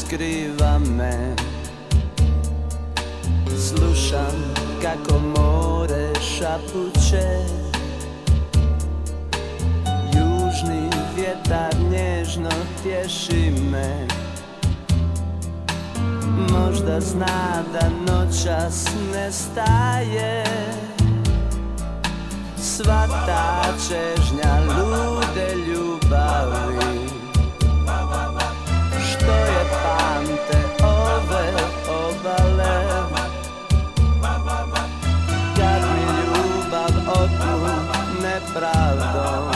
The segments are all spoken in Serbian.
skriva me. Slušam kako more šapuće, južni vjetar nježno tješi me. Možda zna da noćas ne staje sva ta čežnja lude ljubavi, što je pamte ove obale. Kad mi ljubav otmu nepravdom,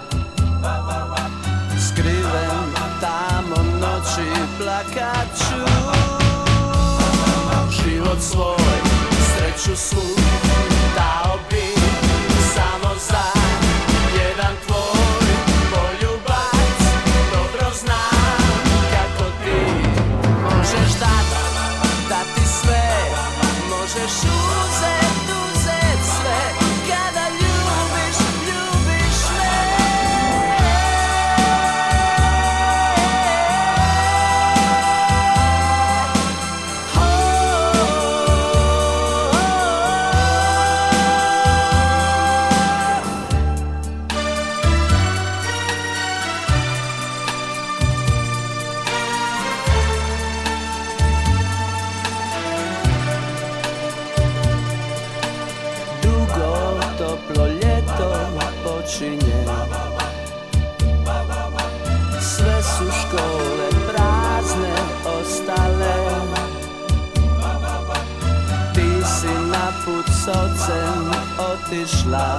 skriven tamo noći plakat ću. Život svoj, sreću svu dao bi samo za jedan tvoj poljubac. Dobro znam kako ti možeš dati sve, možeš uzet sve. Kada ljubiš, ljubiš me. Toplo ljeto počinje, sve su škole prazne ostale. Ti si na put s ocem otišla,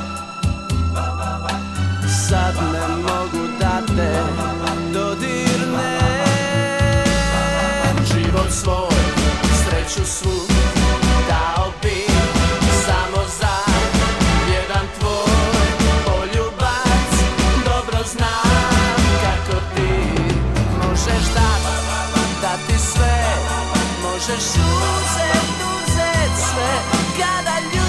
sad ne mogu da te dodirnem. Život svoj, sreću svu dao bi samo za jedan tvoj poljubac. Dobro znam kako ti možeš dati sve, možeš uzet sve. Kada